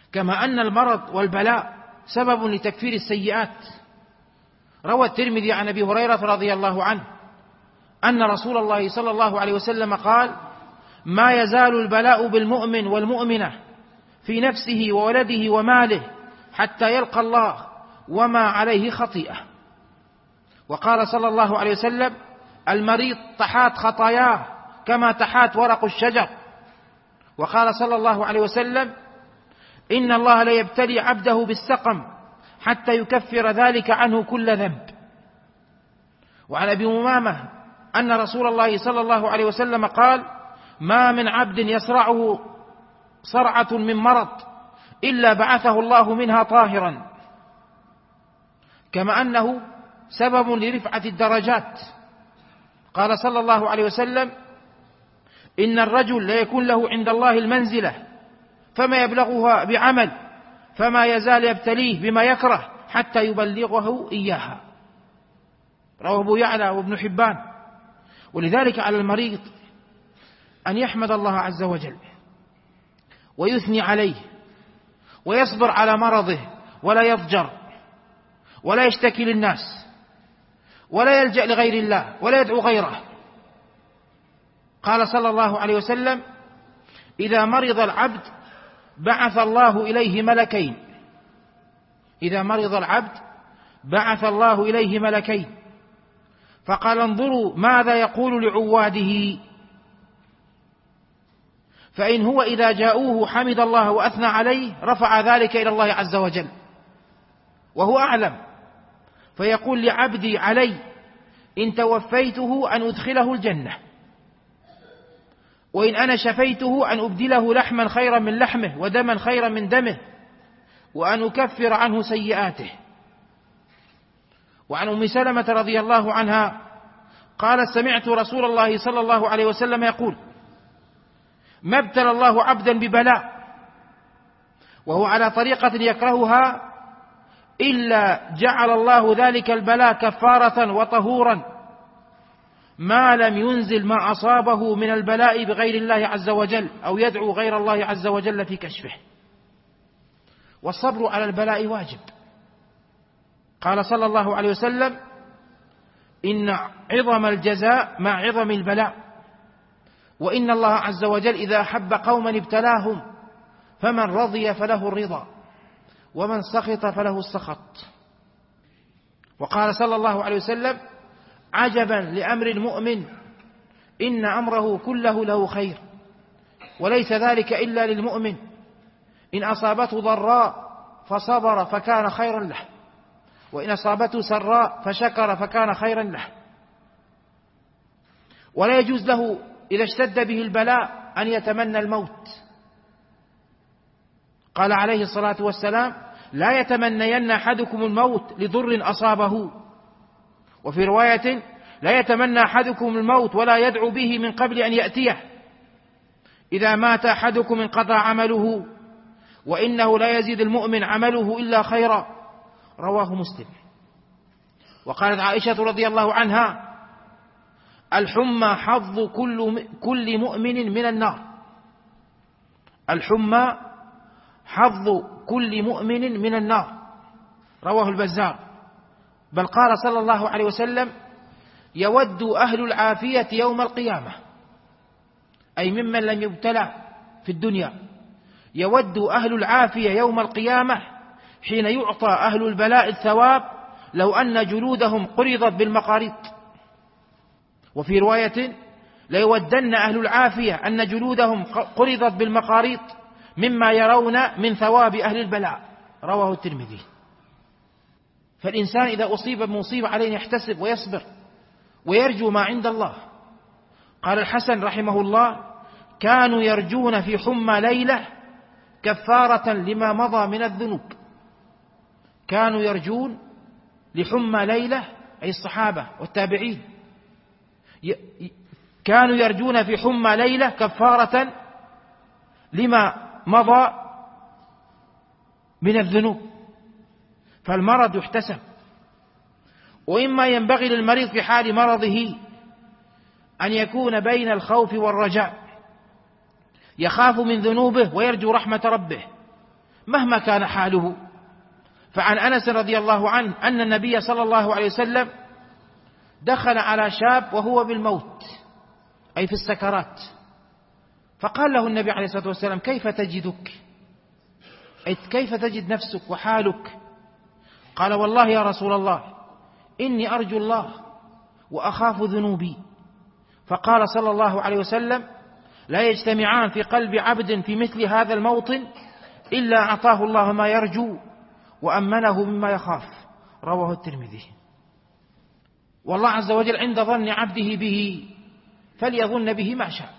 كما أن المرض والبلاء سبب لتكفير السيئات. روى الترمذي عن أبي هريرة رضي الله عنه أن رسول الله صلى الله عليه وسلم قال: ما يزال البلاء بالمؤمن والمؤمنة في نفسه وولده وماله حتى يلقى الله وما عليه خطيئة. وقال صلى الله عليه وسلم: المريض تحات خطاياه كما تحات ورق الشجر. وقال صلى الله عليه وسلم: إن الله لا يبتلي عبده بالسقم حتى يكفر ذلك عنه كل ذنب. وعن أبي أمامة أن رسول الله صلى الله عليه وسلم قال: ما من عبد يصرعه صرعة من مرض إلا بعثه الله منها طاهرا. كما أنه سبب لرفعة الدرجات. قال صلى الله عليه وسلم: إن الرجل لا يكون له عند الله المنزلة فما يبلغها بعمل فما يزال يبتليه بما يكره حتى يبلغه إياها. رواه أبو يعلى وابن حبان. ولذلك على المريض أن يحمد الله عز وجل ويثني عليه ويصبر على مرضه ولا يضجر ولا يشتكي للناس ولا يلجأ لغير الله ولا يدعو غيره. قال صلى الله عليه وسلم: إذا مرض العبد بعث الله إليه ملكين. إذا مرض العبد بعث الله إليه ملكين فقال: انظروا ماذا يقول لعواده، فإن هو إذا جاءوه حمد الله وأثنى عليه رفع ذلك إلى الله عز وجل وهو أعلم، فيقول لعبدي علي إن توفيته أن أدخله الجنة، وإن أنا شفيته أن أبدله لحما خيرا من لحمه ودما خيرا من دمه وأن أكفر عنه سيئاته. وعن أم سلمة رضي الله عنها قالت: سمعت رسول الله صلى الله عليه وسلم يقول: ما ابتلى الله عبدا ببلاء وهو على طريقة يكرهها إلا جعل الله ذلك البلاء كفارة وطهورا ما لم ينزل ما أصابه من البلاء بغير الله عز وجل أو يدعو غير الله عز وجل في كشفه. والصبر على البلاء واجب. قال صلى الله عليه وسلم: إن عظم الجزاء مع عظم البلاء، وإن الله عز وجل إذا أحب قوما ابتلاهم فمن رضي فله الرضا ومن سخط فله السخط. وقال صلى الله عليه وسلم: عجبا لأمر المؤمن إن أمره كله له خير وليس ذلك إلا للمؤمن، إن أصابته ضراء فصبر فكان خيرا له، وإن أصابته سراء فشكر فكان خيرا له. ولا يجوز له إذا اشتد به البلاء أن يتمنى الموت. قال عليه الصلاة والسلام: لا يتمنين أحدكم الموت لضر أصابه. وفي رواية: لا يتمنى أحدكم الموت ولا يدعو به من قبل أن يأتيه، إذا مات أحدكم انقطع عمله وإنه لا يزيد المؤمن عمله إلا خيرا. رواه مسلم. وقالت عائشة رضي الله عنها: الحمى حظ كل مؤمن من النار. الحمى حظ كل مؤمن من النار. رواه البزار. بل قال صلى الله عليه وسلم: يود أهل العافية يوم القيامة، أي ممن لم يبتلى في الدنيا، يود أهل العافية يوم القيامة حين يعطى أهل البلاء الثواب لو أن جلودهم قرضت بالمقاريط. وفي رواية: ليودن أهل العافية أن جلودهم قرضت بالمقاريط مما يرون من ثواب أهل البلاء. رواه الترمذي. فالإنسان إذا أصيب بمصيبة عليه يحتسب ويصبر ويرجو ما عند الله. قال الحسن رحمه الله: كانوا يرجون في حمى ليلة كفارة لما مضى من الذنوب. كانوا يرجون لحمى ليلة، أي الصحابة والتابعين، كانوا يرجون في حمى ليلة كفارة لما مضى من الذنوب. فالمرض يحتسب. وإما ينبغي للمريض في حال مرضه أن يكون بين الخوف والرجاء، يخاف من ذنوبه ويرجو رحمة ربه مهما كان حاله. فعن أنس رضي الله عنه أن النبي صلى الله عليه وسلم دخل على شاب وهو بالموت، أي في السكرات، فقال له النبي عليه الصلاة والسلام: كيف تجدك؟ أي كيف تجد نفسك وحالك؟ قال: والله يا رسول الله إني أرجو الله وأخاف ذنوبي. فقال صلى الله عليه وسلم: لا يجتمعان في قلب عبد في مثل هذا الموطن إلا أعطاه الله ما يرجو وأمنه مما يخاف. رواه الترمذي. والله عز وجل عند ظن عبده به فليظن به ما شاء.